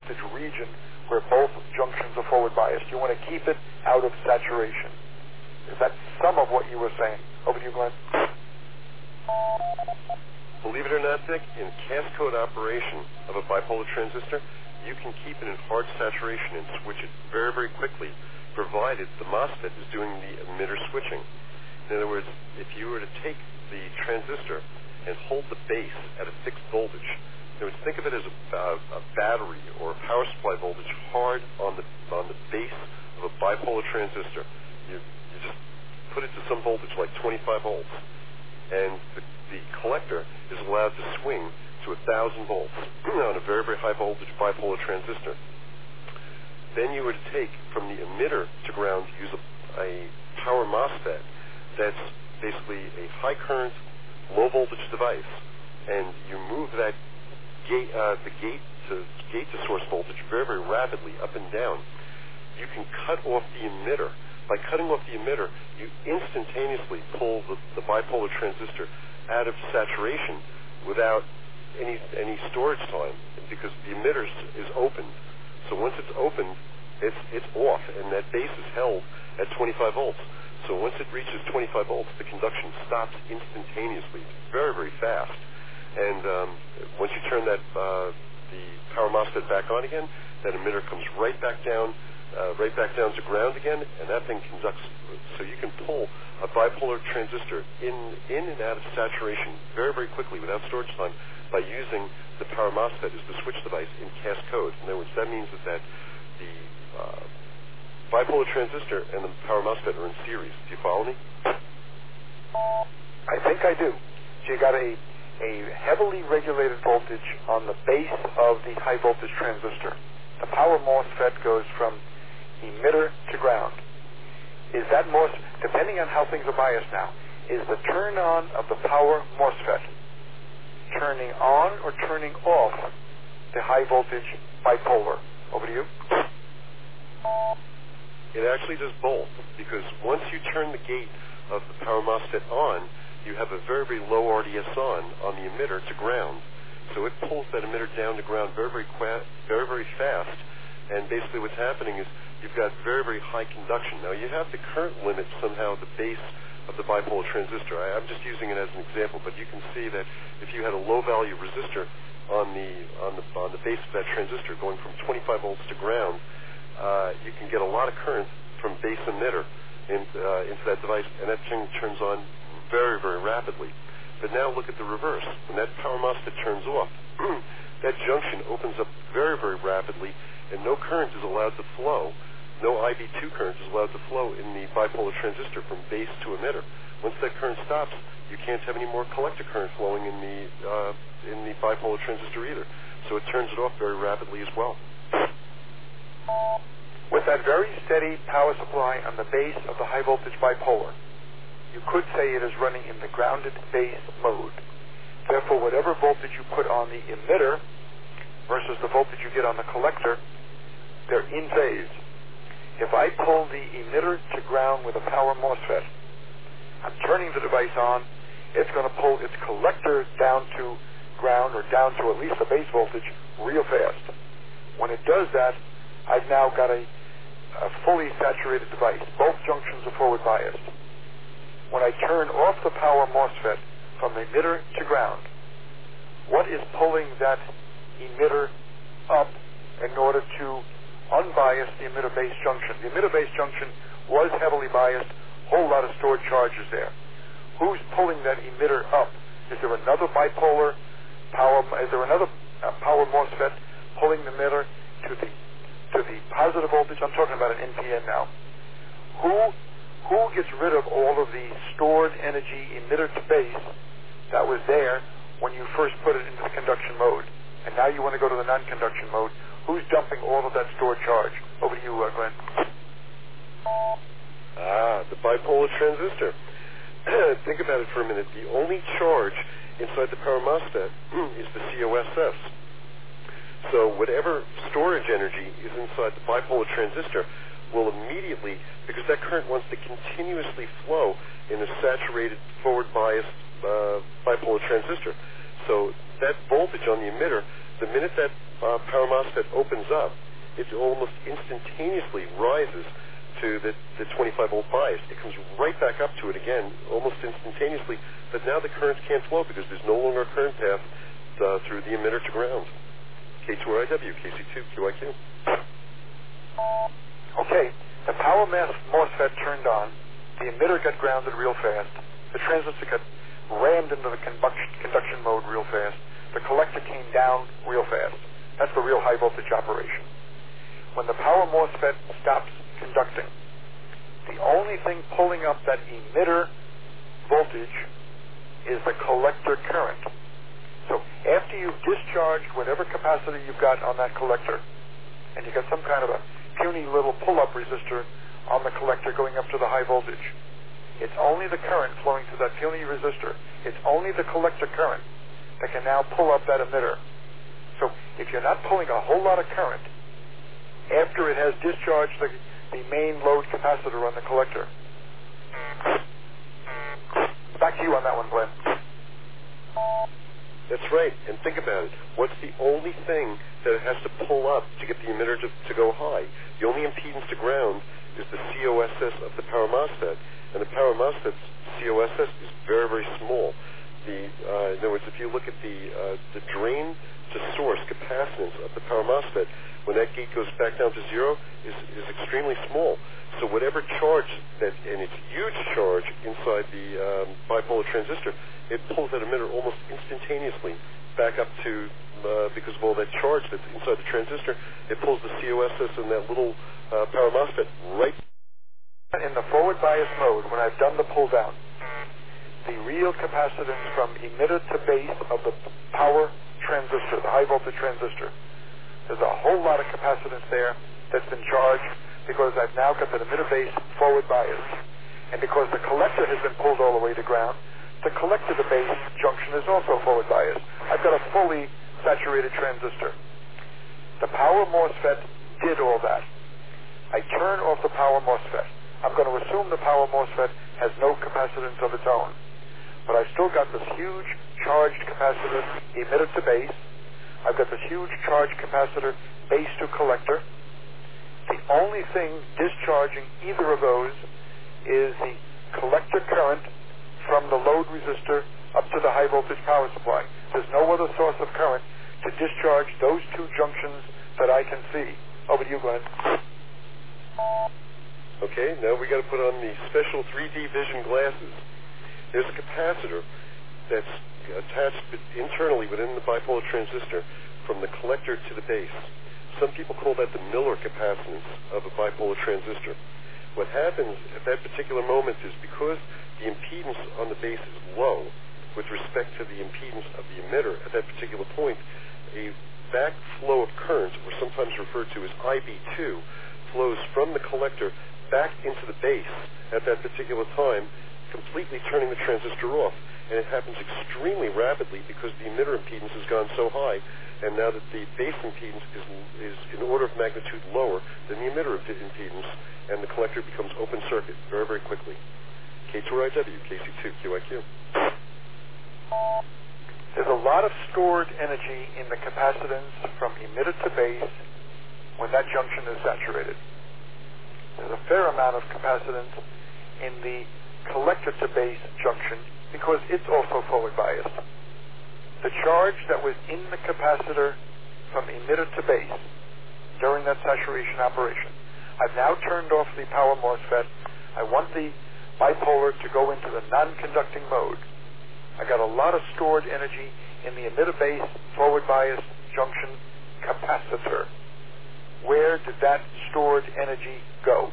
region where both junctions are forward biased. You want to keep it out of saturation. Is that some of what you were saying? Over to you, Glenn. Believe it or not, Dick, in cascode operation of a bipolar transistor, you can keep it in hard saturation and switch it very, very quickly, provided the MOSFET is doing the emitter switching. In other words, if you were to take the transistor and hold the base at a fixed voltage, in other words, think of it as a battery or a power supply voltage hard on the base of a bipolar transistor. You just put it to some voltage like 25 volts, and the collector is allowed to swing to 1,000 volts on a very, very high voltage bipolar transistor. Then you would take from the emitter to ground, use a power MOSFET that's basically a high current, low voltage device, and you move that the gate to source voltage very, very rapidly up and down. You can cut off the emitter. By cutting off the emitter, you instantaneously pull the bipolar transistor out of saturation without any storage time, because the emitter is opened. So once it's opened, it's off, and that base is held at 25 volts. So once it reaches 25 volts, the conduction stops instantaneously. It's very, very fast. And once you turn the power MOSFET back on again, that emitter comes right back down to ground again, and that thing conducts. So you can pull a bipolar transistor in and out of saturation very, very quickly without storage time by using the power MOSFET as the switch device in cascode. In other words, that means that the bipolar transistor and the power MOSFET are in series. Do you follow me? I think I do. So you got a heavily regulated voltage on the base of the high voltage transistor. The power MOSFET goes from emitter to ground. Is that MOSFET, depending on how things are biased now, is the turn on of the power MOSFET turning on or turning off the high voltage bipolar? Over to you. It actually does both, because once you turn the gate of the power MOSFET on, you have a very, very low RDS on the emitter to ground. So it pulls that emitter down to ground very, very fast. And basically what's happening is you've got very, very high conduction. Now you have to current limit somehow the base of the bipolar transistor. I'm just using it as an example, but you can see that if you had a low value resistor on the base of that transistor going from 25 volts to ground, you can get a lot of current from base emitter into that device, and that thing turns on very, very rapidly. But now look at the reverse. When that power MOSFET turns off, that junction opens up very, very rapidly, and no current is allowed to flow. No IB2 current is allowed to flow in the bipolar transistor from base to emitter. Once that current stops, you can't have any more collector current flowing in the bipolar transistor either. So it turns it off very rapidly as well. With that very steady power supply on the base of the high voltage bipolar, you could say it is running in the grounded base mode. Therefore, whatever voltage you put on the emitter versus the voltage you get on the collector, they're in phase. If I pull the emitter to ground with a power MOSFET, I'm turning the device on, it's going to pull its collector down to ground or down to at least the base voltage real fast. When it does that, I've now got a fully saturated device. Both junctions are forward biased. When I turn off the power MOSFET from the emitter to ground, what is pulling that emitter up in order to unbias the emitter base junction? The emitter base junction was heavily biased, whole lot of stored charges there. Who's pulling that emitter up? Is there another bipolar power? Is there another power MOSFET pulling the emitter to the positive voltage? I'm talking about an NPN now. Who gets rid of all of the stored energy emitter to base that was there when you first put it into the conduction mode, and now you want to go to the non-conduction mode? Who's dumping all of that stored charge? Over to you, Glenn. The bipolar transistor. Think about it for a minute. The only charge inside the power MOSFET is the COSS. So whatever storage energy is inside the bipolar transistor will immediately, because that current wants to continuously flow in a saturated forward biased bipolar transistor. So that voltage on the emitter, the minute that power MOSFET opens up, it almost instantaneously rises to the 25-volt bias. It comes right back up to it again, almost instantaneously, but now the currents can't flow because there's no longer a current path through the emitter to ground. K2RIW, KC2, QIQ. Okay, the power MOSFET turned on, the emitter got grounded real fast, the transistor got rammed into the conduction mode real fast, the collector came down real fast. That's the real high voltage operation. When the power MOSFET stops conducting, the only thing pulling up that emitter voltage is the collector current. So after you've discharged whatever capacity you've got on that collector, and you've got some kind of a puny little pull-up resistor on the collector going up to the high voltage, it's only the current flowing through that puny resistor. It's only the collector current that can now pull up that emitter. So if you're not pulling a whole lot of current after it has discharged the main load capacitor on the collector. Back to you on that one, Glenn. That's right. And think about it. What's the only thing that it has to pull up to get the emitter to go high? The only impedance to ground is the COSS of the power MOSFET. And the power MOSFET's COSS is very, very small. In other words, if you look at the drain to source capacitance of the power MOSFET, when that gate goes back down to zero, is extremely small. So whatever charge, and it's huge charge inside the bipolar transistor, it pulls that emitter almost instantaneously back up to, because of all that charge that's inside the transistor, it pulls the COSS and that little power MOSFET right. In the forward bias mode, when I've done the pull down, the real capacitance from emitter to base of the power transistor, the high voltage transistor, there's a whole lot of capacitance there that's been charged because I've now got the emitter base forward bias. And because the collector has been pulled all the way to ground, the collector to base junction is also forward bias. I've got a fully saturated transistor. The power MOSFET did all that. I turn off the power MOSFET. I'm going to assume the power MOSFET has no capacitance of its own. But I've still got this huge charged capacitor emitter to base. I've got this huge charged capacitor base to collector. The only thing discharging either of those is the collector current from the load resistor up to the high voltage power supply. There's no other source of current to discharge those two junctions that I can see. Over to you, Glenn. Okay, now we got to put on the special 3D vision glasses. There's a capacitor that's attached internally within the bipolar transistor from the collector to the base. Some people call that the Miller capacitance of a bipolar transistor. What happens at that particular moment is because the impedance on the base is low with respect to the impedance of the emitter at that particular point, a backflow of current, or sometimes referred to as IB2, flows from the collector back into the base at that particular time, completely turning the transistor off. And it happens extremely rapidly because the emitter impedance has gone so high, and now that the base impedance is an order of magnitude lower than the emitter impedance, and the collector becomes open circuit very, very quickly. K2RIW, KC2, QIQ. There's a lot of stored energy in the capacitance from emitter to base when that junction is saturated. There's a fair amount of capacitance in the collector to base junction because it's also forward biased. The charge that was in the capacitor from emitter to base during that saturation operation, I've now turned off the power MOSFET. I want the bipolar to go into the non-conducting mode. I got a lot of stored energy in the emitter base forward biased junction capacitor. Where did that stored energy go?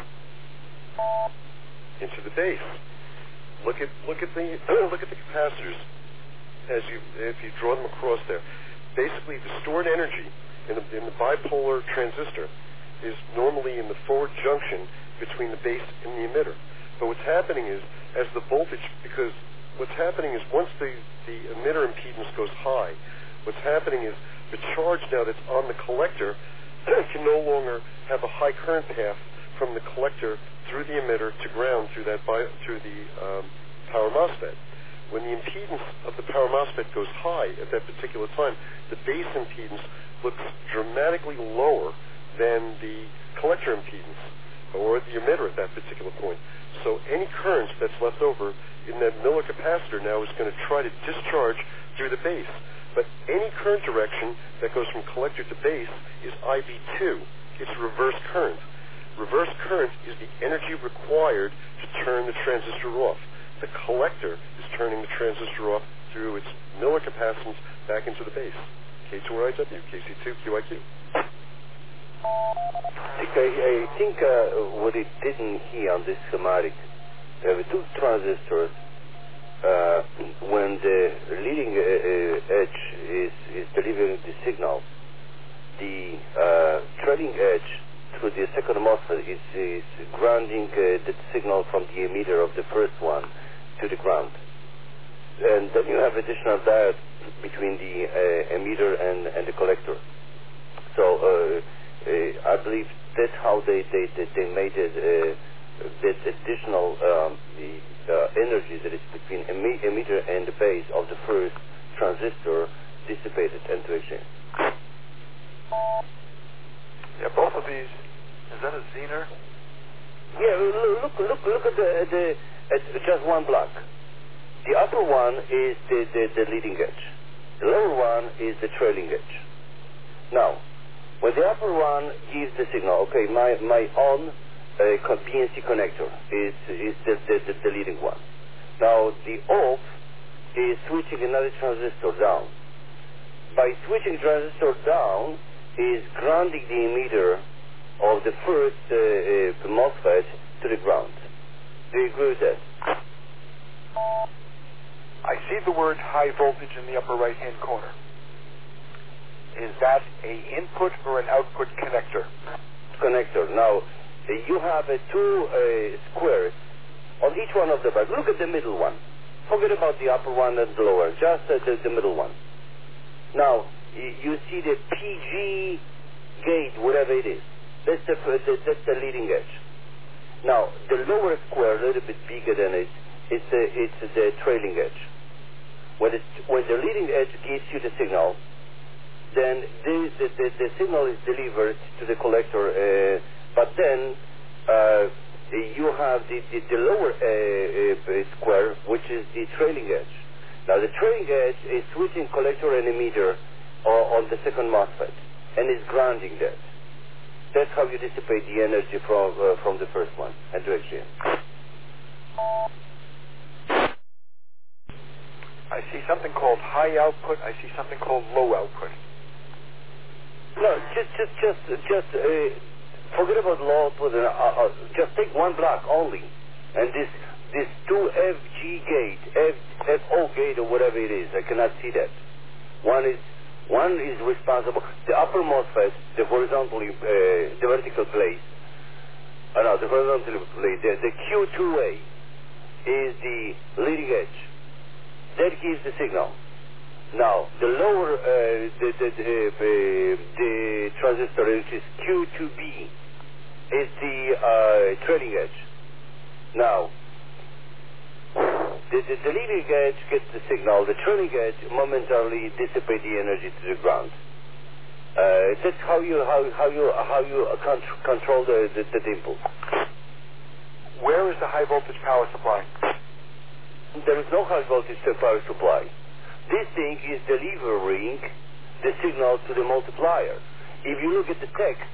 Into the base. Look at the capacitors if you draw them across there. Basically, the stored energy in the bipolar transistor is normally in the forward junction between the base and the emitter. But what's happening is, as the voltage, because what's happening is once the emitter impedance goes high, what's happening is the charge now that's on the collector can no longer have a high current path from the collector through the emitter to ground through the power MOSFET. when the impedance of the power MOSFET goes high at that particular time, the base impedance looks dramatically lower than the collector impedance or the emitter at that particular point. So any current that's left over in that Miller capacitor now is going to try to discharge through the base. But any current direction that goes from collector to base is IB2. It's reverse current. Reverse current is the energy required to turn the transistor off. The collector is turning the transistor off through its Miller capacitance back into the base. K2 or IW, KC2, QIQ. I think what it didn't hear on this schematic, the two transistors, when the leading edge is delivering the signal, the trailing edge through the second MOSFET is grounding the signal from the emitter of the first one to the ground. And then you have additional diode between the emitter and the collector. So I believe that's how they made it, that additional energy that is between emitter and the base of the first transistor dissipated into exchange. Yeah, both of these. Is that a Zener? Yeah, look at just one block. The upper one is the leading edge. The lower one is the trailing edge. Now, when the upper one gives the signal, okay, my on PNC connector is the leading one. Now, the off is switching another transistor down. By switching transistor down, is grounding the emitter of the first MOSFET to the ground. Do you agree with that? I see the word high voltage in the upper right-hand corner. Is that an input or an output connector? Connector. Now, you have two squares on each one of the bags. Look at the middle one. Forget about the upper one and the lower. Just the middle one. Now, you see the PG gate, whatever it is. That's the leading edge. Now, the lower square, a little bit bigger than it, it's the trailing edge. When the leading edge gives you the signal, then the signal is delivered to the collector, but then you have the lower square, which is the trailing edge. Now, the trailing edge is switching collector and emitter on the second MOSFET, and is grounding that. That's how you dissipate the energy from the first one, and to exchange. I see something called high output. I see something called low output. No, just forget about low output. Just take one block only, and this 2FG gate, FO gate or whatever it is. I cannot see that. One is responsible. The upper MOSFET, the vertical plate. The horizontal plate. The Q2A is the leading edge. That gives the signal. Now, the lower, the transistor, which is Q2B, is the trailing edge. Now, the leading edge gets the signal. The trailing edge momentarily dissipates the energy to the ground. That's how you control the impulse. Where is the high voltage power supply? There is no high voltage power supply. This thing is delivering the signal to the multiplier. If you look at the text,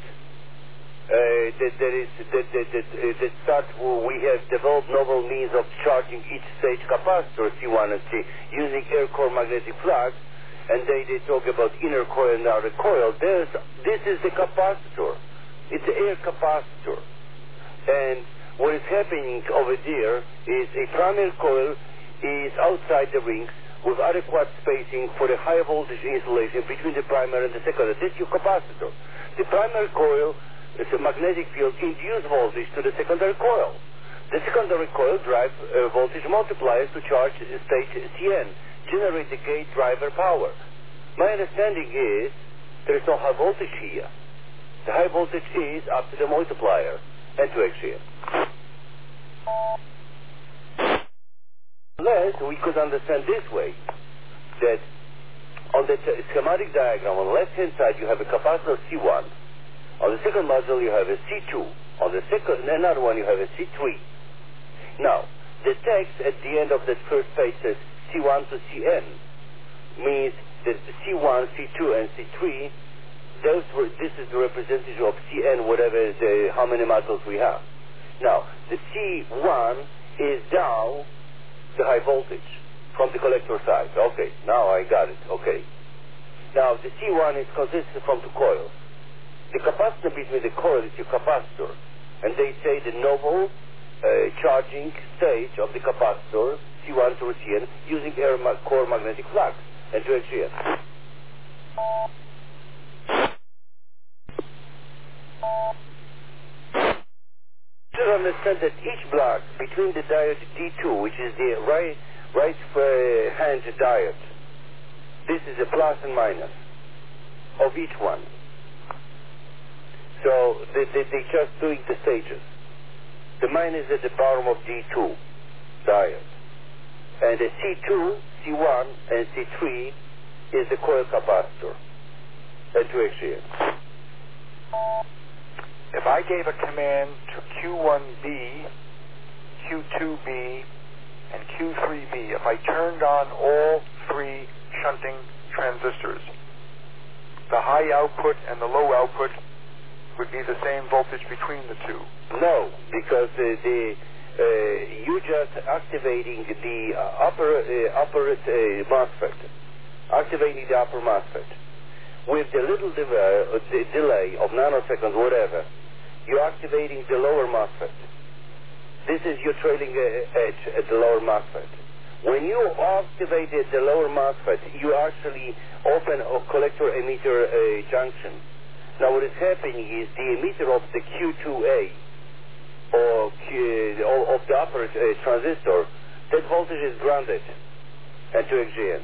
that starts where we have developed novel means of charging each stage capacitor C1 and C using air core magnetic flux, and they talk about inner coil and outer coil. This is the capacitor. It's an air capacitor. And what is happening over there is a primary coil is outside the rings with adequate spacing for the high voltage insulation between the primary and the secondary. This is your capacitor. The primary coil is a magnetic field induced voltage to the secondary coil. The secondary coil drives voltage multipliers to charge stage CN, generate the gate driver power. My understanding is there is no high voltage here. The high voltage is up to the multiplier and to axial. Unless we could understand this way, that on the schematic diagram, on the left-hand side, you have a capacitor C1. On the second module, you have a C2. On the another one, you have a C3. Now, the text at the end of that first page says C1 to Cn, means that C1, C2, and C3, this is the representative of Cn, whatever how many modules we have. Now, the C1 is down the high voltage from the collector side. Okay, now I got it. Okay. Now, the C1 is consistent from two coils. The capacitor between the coil is your capacitor. And they say the novel charging stage of the capacitor, C1 through Cn, using core magnetic flux, and to Gn. You should understand that each block between the diode D2, which is the right hand diode, this is a plus and minus of each one. So they're just doing the stages. The minus at the bottom of D2 diode. And the C2, C1, and C3 is the coil capacitor. And 2xGN. If I gave a command to Q1B, Q2B, and Q3B, if I turned on all three shunting transistors, the high output and the low output would be the same voltage between the two. No, because you just activating the upper MOSFET, activating the upper MOSFET. With the little delay of nanoseconds, whatever, you're activating the lower MOSFET. This is your trailing edge at the lower MOSFET. When you activate the lower MOSFET, you actually open a collector-emitter junction. Now what is happening is the emitter of the Q2A or of the upper transistor, that voltage is grounded at 2xGN.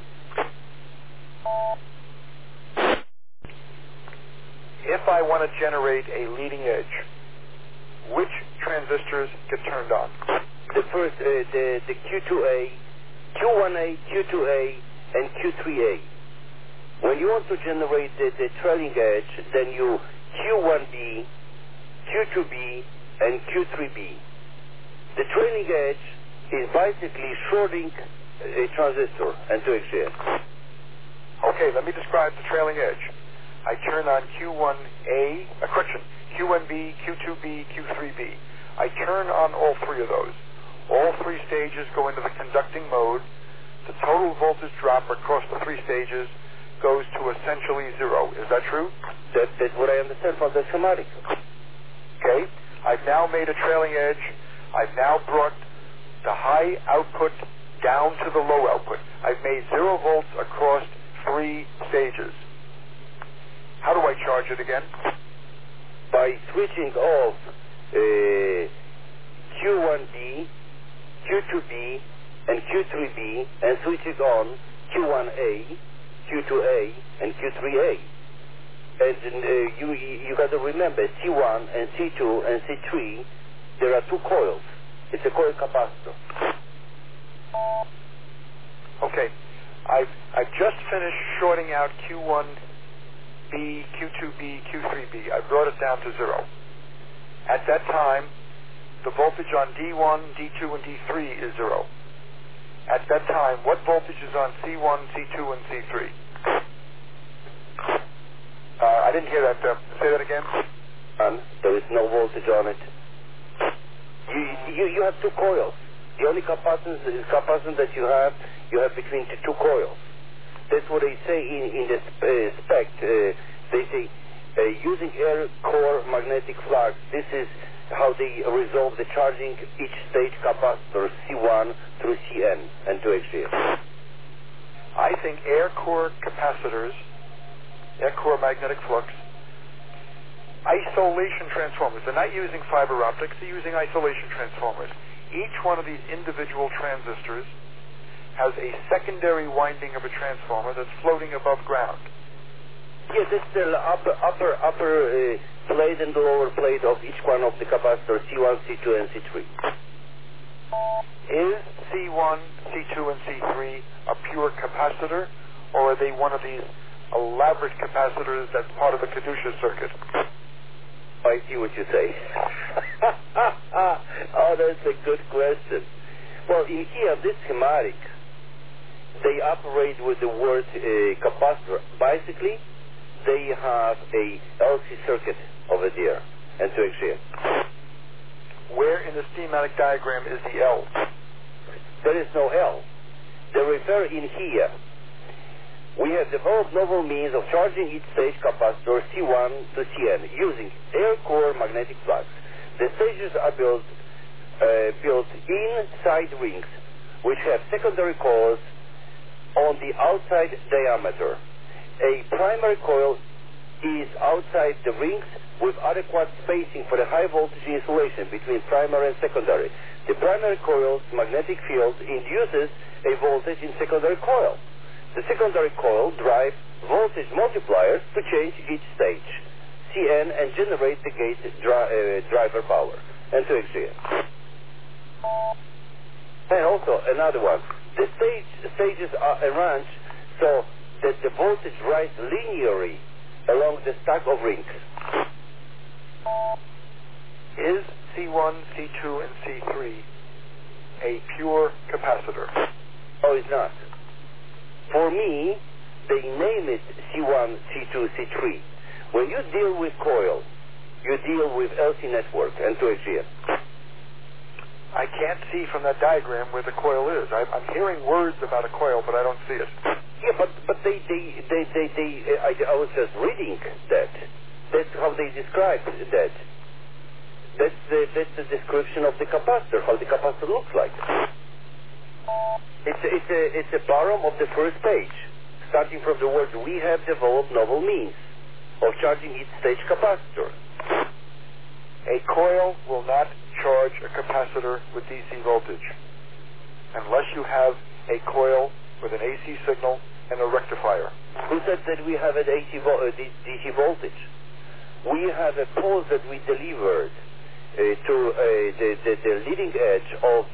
If I want to generate a leading edge, which transistors get turned on? The first, the Q2A, Q1A, Q2A, and Q3A. When you want to generate the trailing edge, then you Q1B, Q2B, and Q3B. The trailing edge is basically shorting a transistor and 2xGN. Okay, let me describe the trailing edge. I turn on Q1A, Q1B, Q2B, Q3B. I turn on all three of those. All three stages go into the conducting mode. The total voltage drop across the three stages goes to essentially zero. Is that true? That's what I understand from the schematic. Okay. I've now made a trailing edge. I've now brought the high output down to the low output. I've made 0 volts across three stages. How do I charge it again? By switching off Q1B, Q2B, and Q3B, and switching on Q1A, Q2A, and Q3A. And you got to remember, C1 and C2 and C3, there are two coils. It's a coil capacitor. Okay. I've just finished shorting out Q1B, Q2B, Q3B. I brought it down to 0. At that time, the voltage on D1, D2, and D3 is 0. At that time, what voltage is on C1, C2, and C3? I didn't hear that. Say that again. There is no voltage on it. You have two coils. The only capacitance that you have between the two coils. That's what they say in the spec. They say using air core magnetic flux. This is how they resolve the charging each stage capacitor C1 through Cn and 2xGN. I think air core capacitors, air core magnetic flux, isolation transformers. They're not using fiber optics. They're using isolation transformers. Each one of these individual transistors has a secondary winding of a transformer that's floating above ground. Yes, it's the upper plate and the lower plate of each one of the capacitors, C1, C2, and C3. Is C1, C2, and C3 a pure capacitor, or are they one of these elaborate capacitors that's part of the Kedusha circuit? I see what you say. Oh, that's a good question. Well, in here, this schematic, they operate with the word capacitor. Basically, they have a LC circuit over there, and to exist. Where in the schematic diagram is the L? There is no L. They refer in here. We have developed novel means of charging each stage capacitor C1 to Cn using air core magnetic plugs. The stages are built inside rings, which have secondary coils on the outside diameter. A primary coil is outside the rings with adequate spacing for the high voltage insulation between primary and secondary. The primary coil's magnetic field induces a voltage in secondary coil. The secondary coil drives voltage multipliers to change each stage, Cn, and generate the gate driver power, and to exist. And also another one. The stages are arranged so that the voltage rises linearly along the stack of rings. Is C1, C2, and C3 a pure capacitor? Oh, it's not. For me, they name it C1, C2, C3. When you deal with coil, you deal with LC network and 2AGM. I can't see from that diagram where the coil is. I'm hearing words about a coil, but I don't see it. Yeah, but I was just reading that. That's how they describe that. That's the description of the capacitor, how the capacitor looks like. It's a bottom of the first page, starting from the words, we have developed novel means of charging each stage capacitor. A coil will not charge a capacitor with DC voltage unless you have a coil with an AC signal and a rectifier. Who said that we have an DC voltage? We have a pulse that we delivered to the leading edge of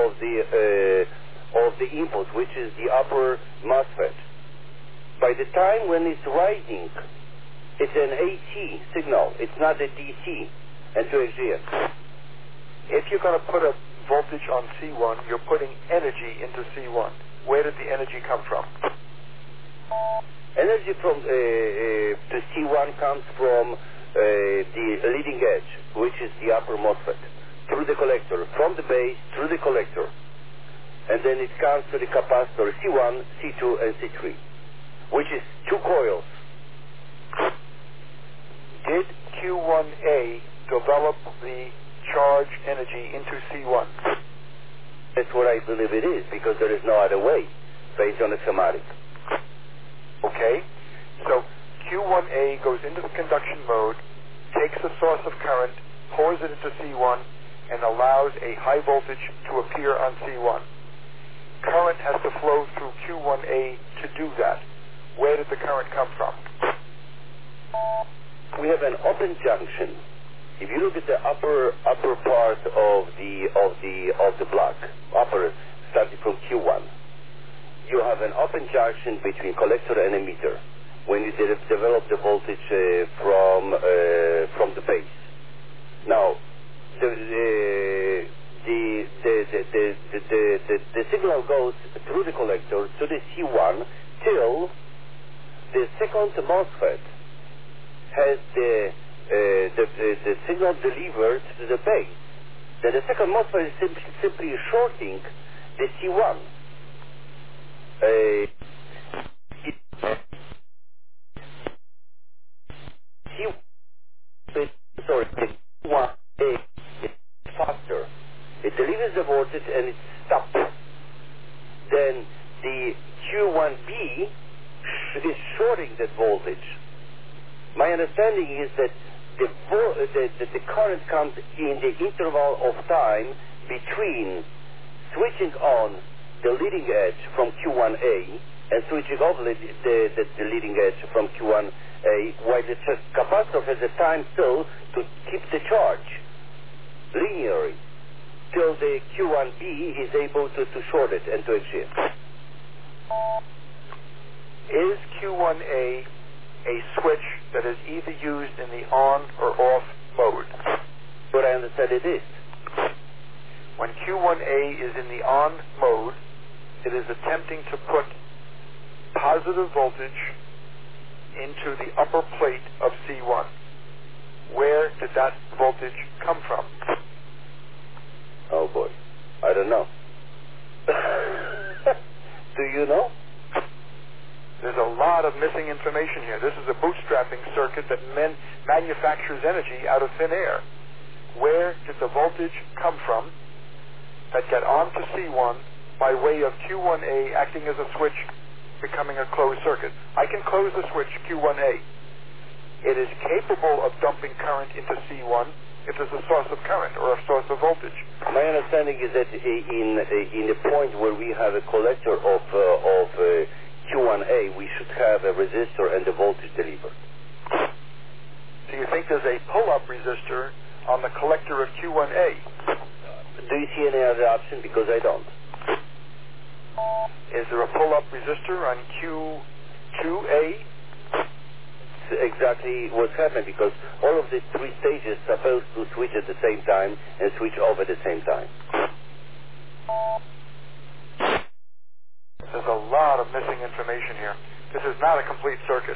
the input, which is the upper MOSFET. By the time when it's rising, it's an AC signal. It's not a DC and 2AGM. If you're going to put a voltage on C1, you're putting energy into C1. Where did the energy come from? Energy from to C1 comes from the leading edge, which is the upper MOSFET, through the collector, from the base through the collector. And then it comes to the capacitor C1, C2, and C3, which is two coils. Did Q1A develop the charge energy into C1? That's what I believe it is, because there is no other way, based on the schematic. Okay, so Q1A goes into the conduction mode, takes a source of current, pours it into C1, and allows a high voltage to appear on C1. Current has to flow through Q1A to do that. Where did the current come from? We have an open junction. If you look at the upper part of the block, upper starting from Q1, you have an open junction between collector and emitter when you develop the voltage from the base. Now, the signal goes through the collector to the C1 till the second MOSFET has the signal delivered to the base. Then the second MOSFET is simply shorting the C1. C1A is faster. It delivers the voltage and it stops. Then the Q1B is shorting that voltage. My understanding is that the current comes in the interval of time between switching on the leading edge from Q1A and switching off the leading edge from Q1A, while the capacitor has a time still to keep the charge linearly. till the Q1B is able to short it and to exist. Is Q1A a switch that is either used in the on or off mode? But I understand it is. When Q1A is in the on mode, it is attempting to put positive voltage into the upper plate of C1. Where did that voltage come from? Oh boy, I don't know. Do you know? There's a lot of missing information here. This is a bootstrapping circuit that manufactures energy out of thin air. Where did the voltage come from that got onto C1 by way of Q1A acting as a switch, becoming a closed circuit? I can close the switch Q1A. It is capable of dumping current into C1 if there's a source of current or a source of voltage. My understanding is that in the point where we have a collector of Q1A, we should have a resistor and the voltage delivered. Do you think there's a pull-up resistor on the collector of Q1A? Do you see any other option? Because I don't. Is there a pull-up resistor on Q2A? It's exactly what's happened, because all of the three stages are supposed to switch at the same time and switch off at the same time. There's a lot of missing information here. This is not a complete circuit.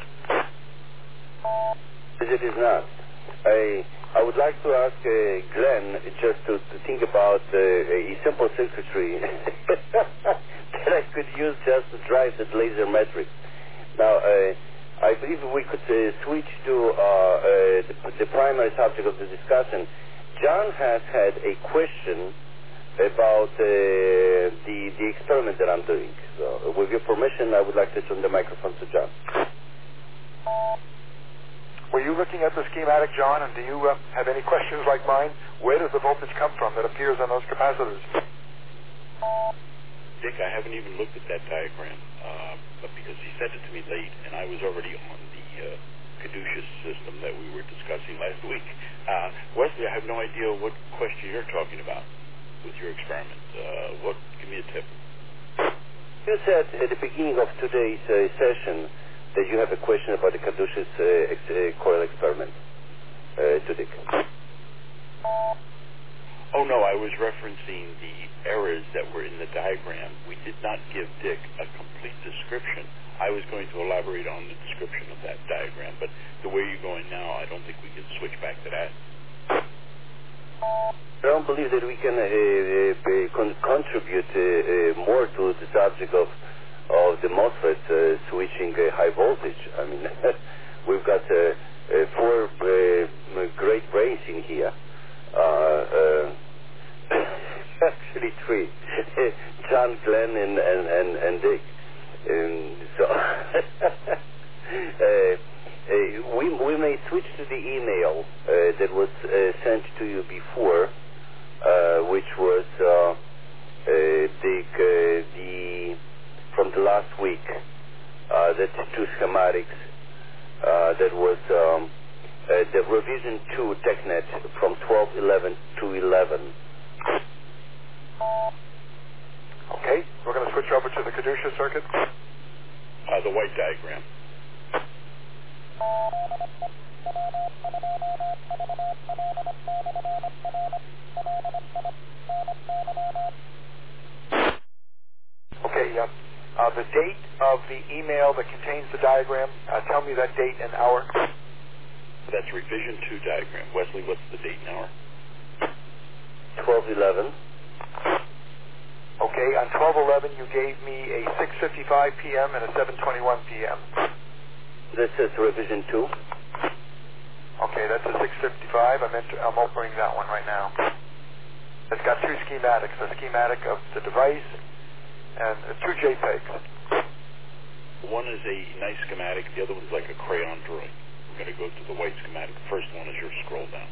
It is not. I would like to ask Glenn just to think about a simple circuitry that I could use just to drive the laser matrix. Now, I believe we could switch to the primary subject of the discussion. John has had a question about the experiment that I'm doing. So, with your permission, I would like to turn the microphone to John. Were you looking at the schematic, John, and do you have any questions like mine? Where does the voltage come from that appears on those capacitors? Dick, I haven't even looked at that diagram, but because he sent it to me late, and I was already on the Caduceus system that we were discussing last week. Wesley, I have no idea what question you're talking about with your experiment. Give me a tip. You said at the beginning of today's session that you have a question about the Caduceus coil experiment to Dick. Oh, no, I was referencing the errors that were in the diagram. We did not give Dick a complete description. I was going to elaborate on the description of that diagram, but the way you're going now, I don't think we can switch back to that. I don't believe that we can contribute more to the subject of the MOSFET switching high voltage. I mean, we've got four great brains in here. Actually, three: John, Glenn, and Dick. So we may switch to the email that was sent to you before, which was from the last week. The two schematics. That was the revision 2 TechNet from 12.11 to 11. Okay, we're going to switch over to the Caduceus circuit. The white diagram. Okay, the date of the email that contains the diagram, tell me that date and hour. That's revision 2 diagram. Wesley, what's the date and hour? 12:11. Okay, on 12/11 you gave me a 6:55 p.m. and a 7:21 p.m. This is revision 2. Okay, that's a 6:55. I'm opening that one right now. It's got two schematics: a schematic of the device and two JPEGs. One is a nice schematic. The other one's like a crayon drawing. We're going to go to the white schematic. The first one is your scroll down.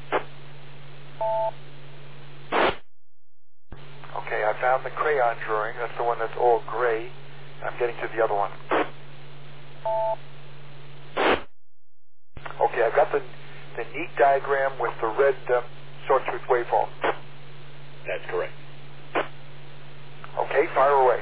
Okay, I found the crayon drawing. That's the one that's all gray. I'm getting to the other one. Okay, I've got the neat diagram with the red sawtooth waveform. That's correct. Okay, fire away.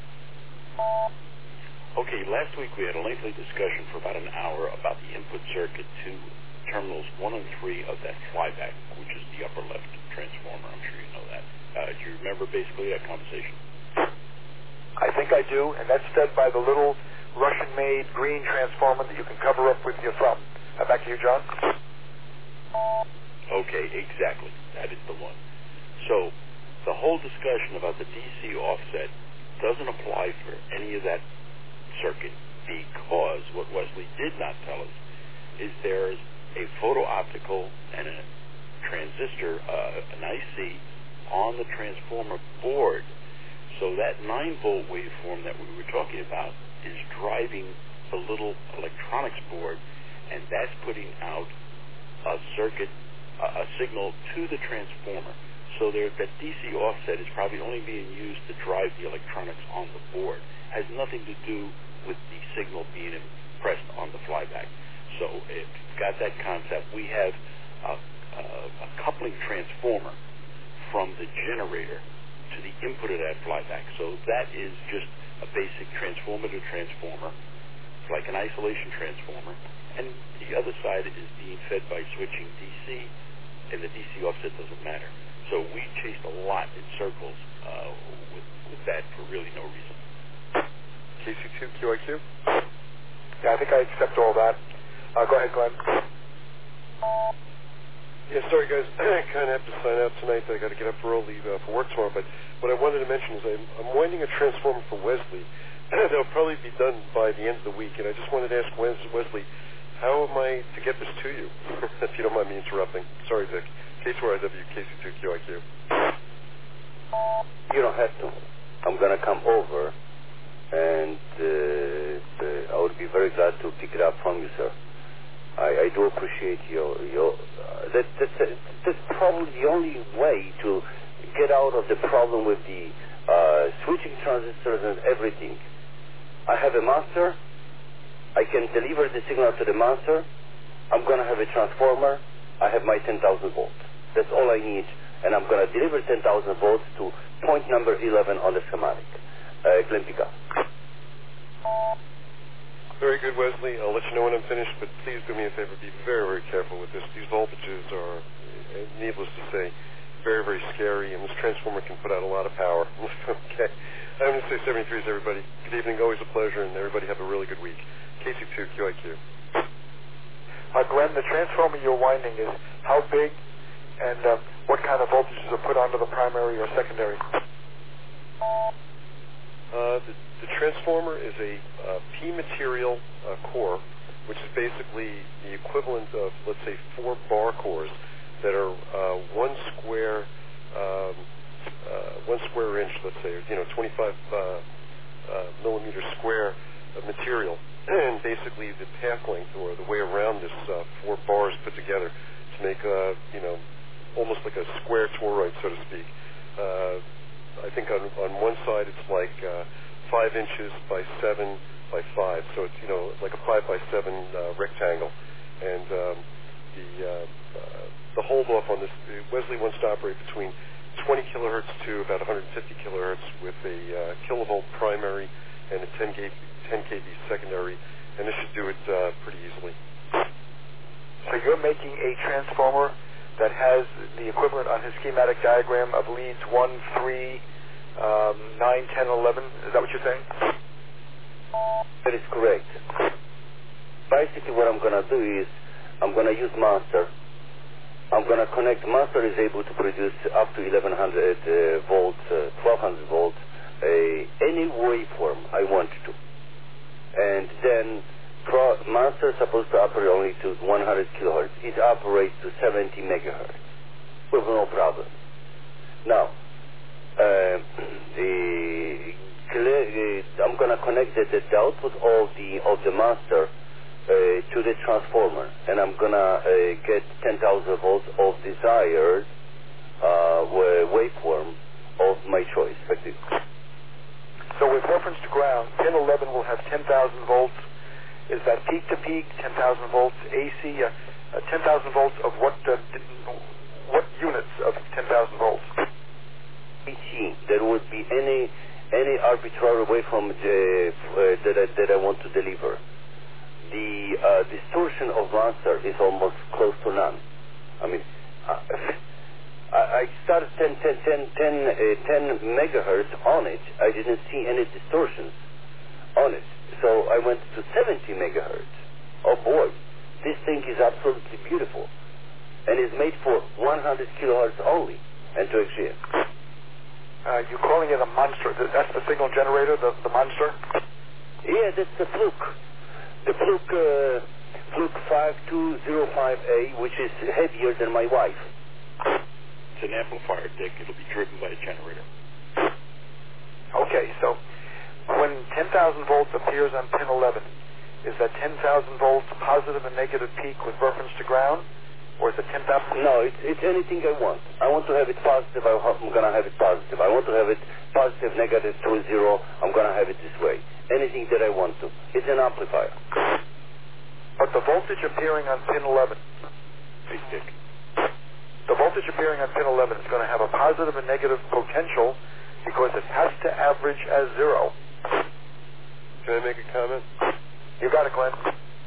Okay, last week we had a lengthy discussion for about an hour about the input circuit to terminals 1 and 3 of that flyback, which is the upper left transformer. I'm sure you know that. Do you remember basically that conversation? I think I do, and that's fed by the little Russian-made green transformer that you can cover up with your thumb. Back to you, John. Okay, exactly. That is the one. So the whole discussion about the DC offset doesn't apply for any of that circuit, because what Wesley did not tell us is there's a photo-optical and a transistor, an IC, on the transformer board. So that 9-volt waveform that we were talking about is driving the little electronics board, and that's putting out a circuit, a signal to the transformer. So that DC offset is probably only being used to drive the electronics on the board. Has nothing to do with the signal being impressed on the flyback. So if you've got that concept, we have a coupling transformer from the generator to the input of that flyback. So that is just a basic transformer to transformer. It's like an isolation transformer. And the other side is being fed by switching DC, and the DC offset doesn't matter. So we chased a lot in circles with that for really no reason. KC2 QIQ? Yeah, I think I accept all that. Go ahead, Glenn. Yeah, sorry guys, I kind of have to sign out tonight. I got to get up early for work tomorrow. But what I wanted to mention is I'm winding a transformer for Wesley. That'll probably be done by the end of the week. And I just wanted to ask Wesley, how am I to get this to you? If you don't mind me interrupting. Sorry, Vic. K2RW, KC2 QIQ. You don't have to. I'm going to come over, and I would be very glad to pick it up from you, sir. I do appreciate your that's probably the only way to get out of the problem with the switching transistors and everything. I have a master. I can deliver the signal to the master. I'm going to have a transformer. I have my 10,000 volts. That's all I need, and I'm going to deliver 10,000 volts to point number 11 on the schematic. Glenn Pica. Very good, Wesley. I'll let you know when I'm finished, but please do me a favor. Be very, very careful with this. These voltages are, needless to say, very, very scary, and this transformer can put out a lot of power. Okay. I'm going to say 73s, everybody. Good evening. Always a pleasure, and everybody have a really good week. KC2 QIQ. Glenn, the transformer you're winding is how big, and what kind of voltages are put onto the primary or secondary? The transformer is a P-material core, which is basically the equivalent of, let's say, 4 bar cores that are 1 square inch, let's say, 25 millimeter square of material. And basically the path length or the way around this 4 bars put together to make almost like a square toroid, so to speak. I think on one side it's like 5 inches by 7 by 5, so it's like a 5 by 7 rectangle. And the hold off on this, Wesley wants to operate between 20 kilohertz to about 150 kilohertz with a kilovolt primary and a 10 kV secondary, and this should do it pretty easily. So you're making a transformer that has the equivalent on his schematic diagram of leads 1, 3, 9, 10, 11. Is that what you're saying? That is correct. Basically what I'm going to do is I'm going to use master. I'm going to connect. Master is able to produce up to 1100 volts, 1200 volts, any waveform I want to. And then master is supposed to operate only to 100 kilohertz. It operates to 70 megahertz with no problem. Now, I'm going to connect the output of the master to the transformer, and I'm going to get 10,000 volts of desired waveform of my choice. So with reference to ground, pin 11 will have 10,000 volts. Is that peak to peak, 10,000 volts AC? 10,000 volts of what units of 10,000 volts? there would be any arbitrary waveform that I want to deliver. The distortion of Monster is almost close to none. I mean, I started 10 megahertz on it. I didn't see any distortions on it. So I went to 70 megahertz. Oh boy, this thing is absolutely beautiful. And is made for 100 kilohertz only, and to XGM. You're calling it a Monster. That's the signal generator, the Monster? Yeah, that's the Fluke. The Fluke 5205A, which is heavier than my wife. It's an amplifier, Dick. It'll be driven by a generator. Okay, so when 10,000 volts appears on pin 11, is that 10,000 volts positive and negative peak with reference to ground? Or is it 10,000? No, it's anything I want. I want to have it positive, I'm going to have it positive. I want to have it positive, negative, 2, 0, I'm going to have it this way. Anything that I want to. It's an amplifier. But the voltage appearing on pin 11, Hey, Dick. the voltage appearing on pin 11 is going to have a positive and negative potential because it has to average as 0. Can I make a comment? You got it, Glenn.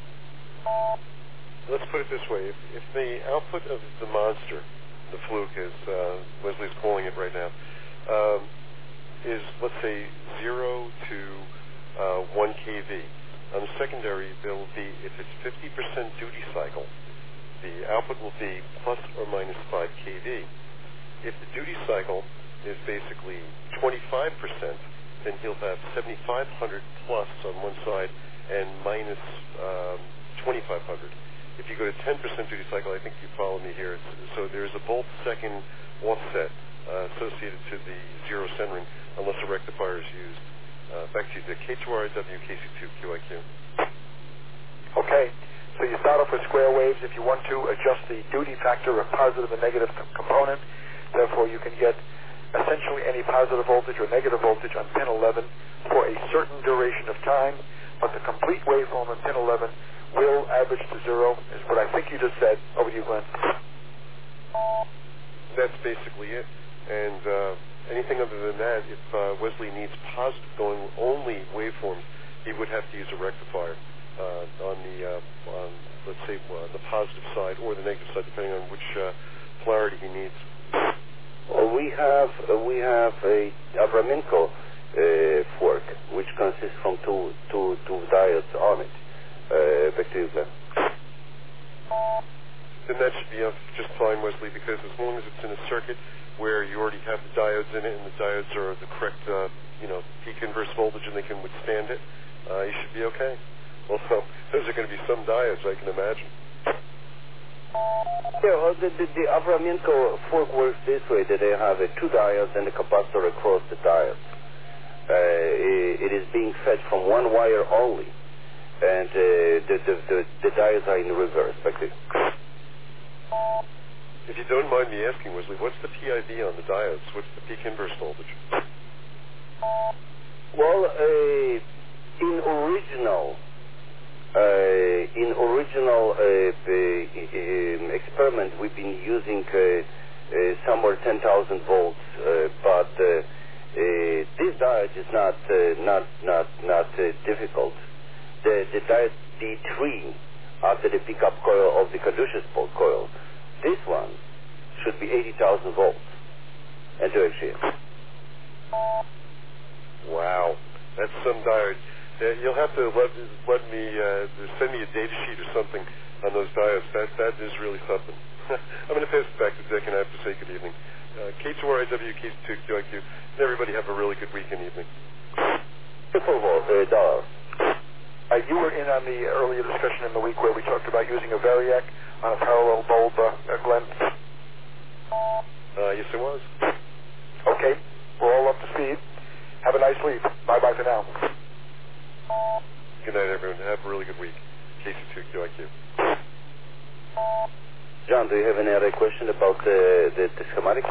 Let's put it this way. If the output of the Monster, the Fluke, as Wesley's calling it right now, is, let's say, 0 to 1 kV, on the secondary, there will be, if it's 50% duty cycle, the output will be plus or minus 5 kV. If the duty cycle is basically 25%, then he'll have 7,500 plus on one side and minus 2,500. If you go to 10% duty cycle, I think you follow me here. So there's a volt second offset associated to the zero centering, unless a rectifier is used. Back to you, Dick. K2RW, KC2QIQ. Okay, so you start off with square waves. If you want to adjust the duty factor of positive and negative component, therefore you can get essentially any positive voltage or negative voltage on pin 11 for a certain duration of time, but the complete waveform on pin 11 will average to 0, is what I think you just said. Over to you, Glenn. That's basically it. And anything other than that, if Wesley needs positive going only waveforms, he would have to use a rectifier on let's say, the positive side or the negative side, depending on which polarity he needs. Well, we have a Abraminko fork, which consists from two diodes on it. Back to you, Glenn. Then that should be just fine, Wesley, because as long as it's in a circuit where you already have the diodes in it and the diodes are the correct, peak inverse voltage and they can withstand it, you should be okay. Also, those are going to be some diodes, I can imagine. Yeah, well, the Abraminko fork works this way, that they have two diodes and a capacitor across the diodes. It is being fed from one wire only, and the diodes are in reverse. If you don't mind me asking, Wesley, what's the PIV on the diodes? What's the peak inverse voltage? Well, in original experiment, we've been using somewhere 10,000 volts, but this diode is not difficult. The diode D3 after the pickup coil of the caduceus coil, this one should be 80,000 volts. And to XGM. Wow, that's some diode. You'll have to let me send me a data sheet or something on those diodes. That is really something. I'm going to pass it back to Dick, and I have to say good evening. K2RIW, K2QIQ, and everybody have a really good weekend evening. $. You were in on the earlier discussion in the week where we talked about using a Variac on a parallel bulb, Glenn. Yes, it was. Okay, we're all up to speed. Have a nice week. Bye-bye for now. Good night, everyone. Have a really good week. KC2QIQ. John, do you have any other question about the schematic?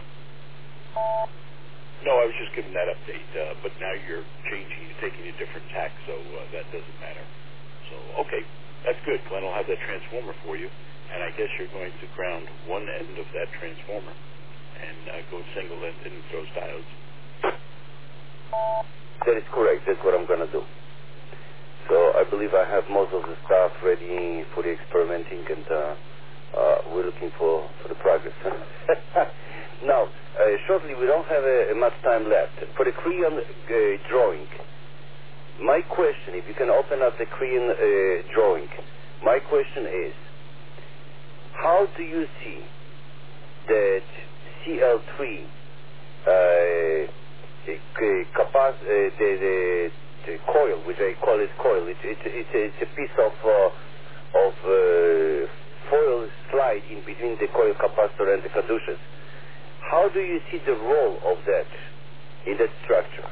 No, I was just giving that update, but now you're taking a different tack, so that doesn't matter. So, okay, that's good. Glenn will have that transformer for you, and I guess you're going to ground one end of that transformer and go single-ended in those diodes. That is correct. That's what I'm going to do. So I believe I have most of the stuff ready for the experimenting, and we're looking for the progress. Now, shortly, we don't have much time left. For the Korean drawing, my question, if you can open up the Korean drawing, my question is, how do you see that CL3 the coil, which I call it coil, it's a piece of foil slide in between the coil capacitor and the caduceus. How do you see the role of that in that structure?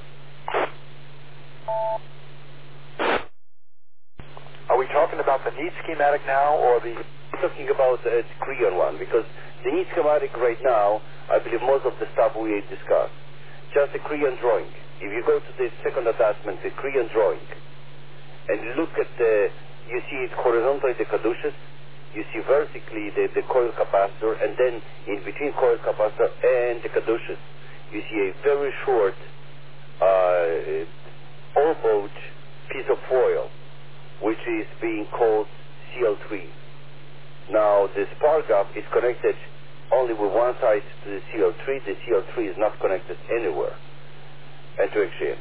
Are we talking about the NEAT schematic now, or the... I'm talking about the Korean one, because the NEAT schematic right now, I believe most of the stuff we discussed. Just the Korean drawing. If you go to the second attachment, the Korean drawing, and you look at you see it horizontally, the caduceus, you see vertically the coil capacitor, and then in between coil capacitor and the caduceus, you see a very short ovoid piece of foil, which is being called CL3. Now, the spark gap is connected only with one side to the CL3. The CL3 is not connected anywhere. And to exchange.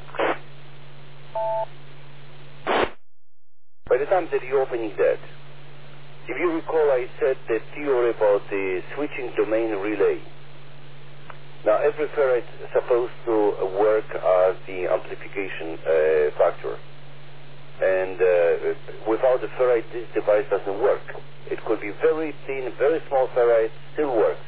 By the time that you're opening that, if you recall, I said the theory about the switching domain relay. Now, every ferrite is supposed to work as the amplification factor. And without the ferrite, this device doesn't work. It could be very thin, very small ferrite, still works.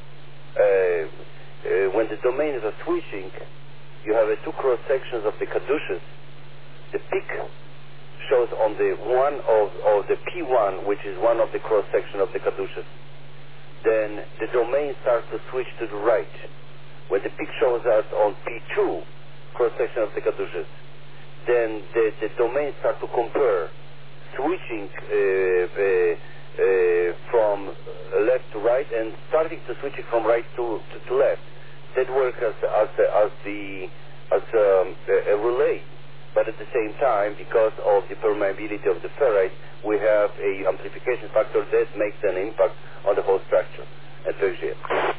When the domains are switching, you have two cross sections of the caduceus. The peak shows on the one of the P1, which is one of the cross section of the caduceus. Then the domain starts to switch to the right. When the peak shows us on P2, cross section of the caduceus, then the domain starts to compare, switching from left to right and starting to switch it from right to left. That works as a relay, but at the same time, because of the permeability of the ferrite, we have a amplification factor that makes an impact on the whole structure. And so you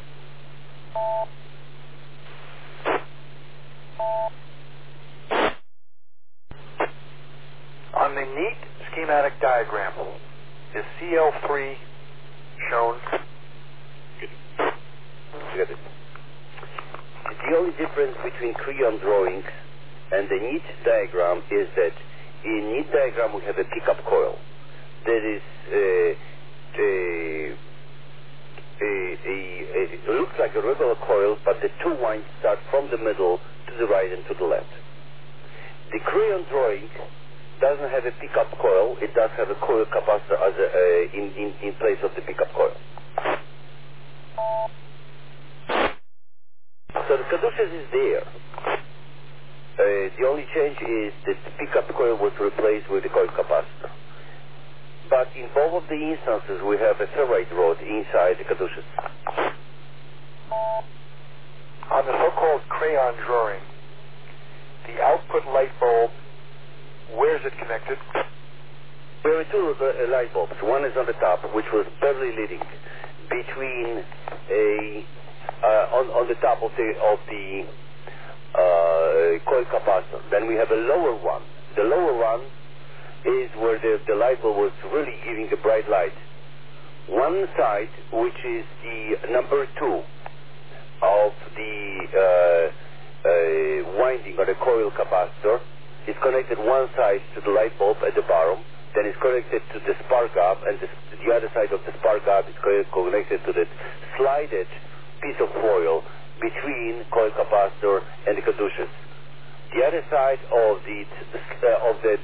On the NEAT schematic diagram, is CL3 shown? The only difference between Korean drawings and the NEAT diagram is that in NEAT diagram we have a pickup coil that is it looks like a regular coil, but the two winds start from the middle to the right and to the left. The Korean drawing doesn't have a pickup coil. It does have a coil capacitor as in place of the pickup coil. So the caduceus is there. The only change is that the pickup coil was replaced with the coil capacitor. But in both of the instances, we have a ferrite rod inside the caduceus. On the so-called crayon drawing, the output light bulb, where is it connected? There are two light bulbs. One is on the top, which was barely leading between on the top of the coil capacitor. Then we have a lower one. The lower one is where the light bulb was really giving a bright light. One side, which is the number 2 of the winding or the coil capacitor, is connected one side to the light bulb at the bottom, then it's connected to the spark gap, and the other side of the spark gap is connected to the slided piece of foil between coil capacitor and the caduceus. The other side of that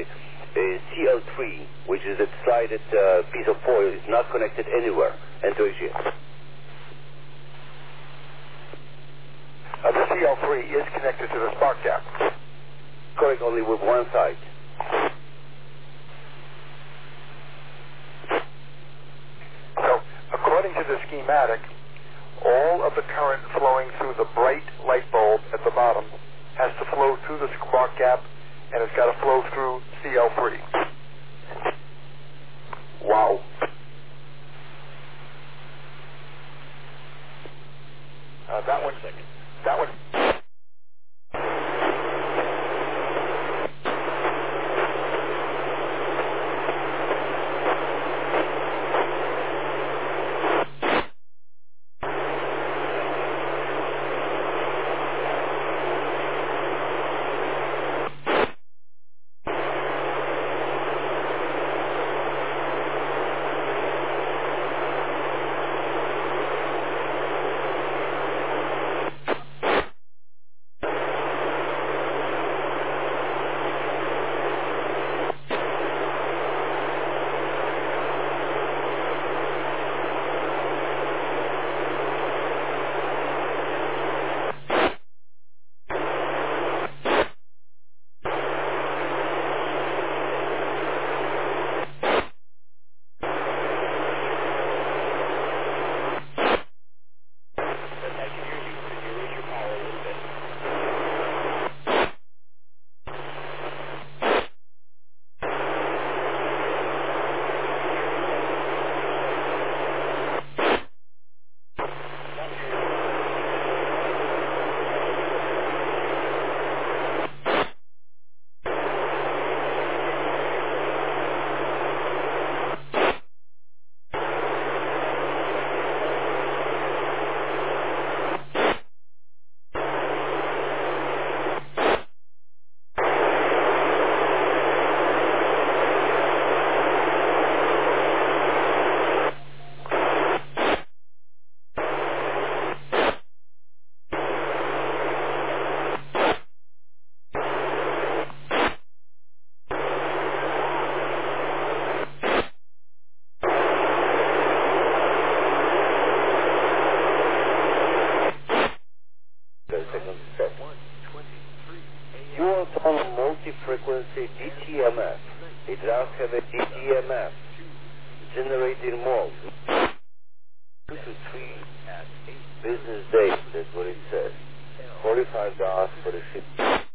CL3, which is the slided piece of foil, is not connected anywhere. And so is the CL3 is connected to the spark gap. Correct, only with one side. So, according to the schematic, all of the current flowing through the bright light bulb at the bottom has to flow through the spark gap, and it's got to flow through CL3. Wow. That one. Multi-frequency DTMF. It does have a DTMF generating mode. 2 to 3 business days, that's what it says. $45 for the ship.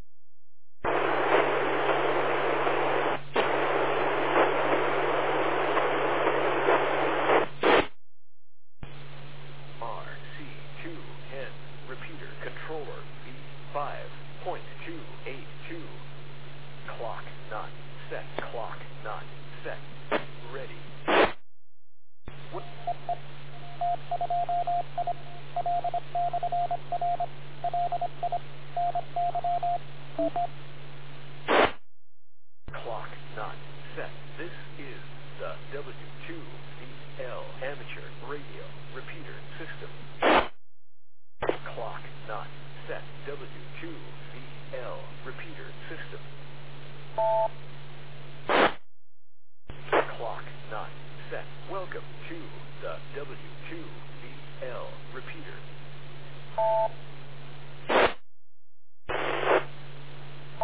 RC2N repeater controller V5.282. Clock not set. Clock not set. Ready. Clock not set. This is the W2VL amateur radio repeater system. Clock not set. W2VL repeater system. Clock not set. Welcome to the W2VL repeater.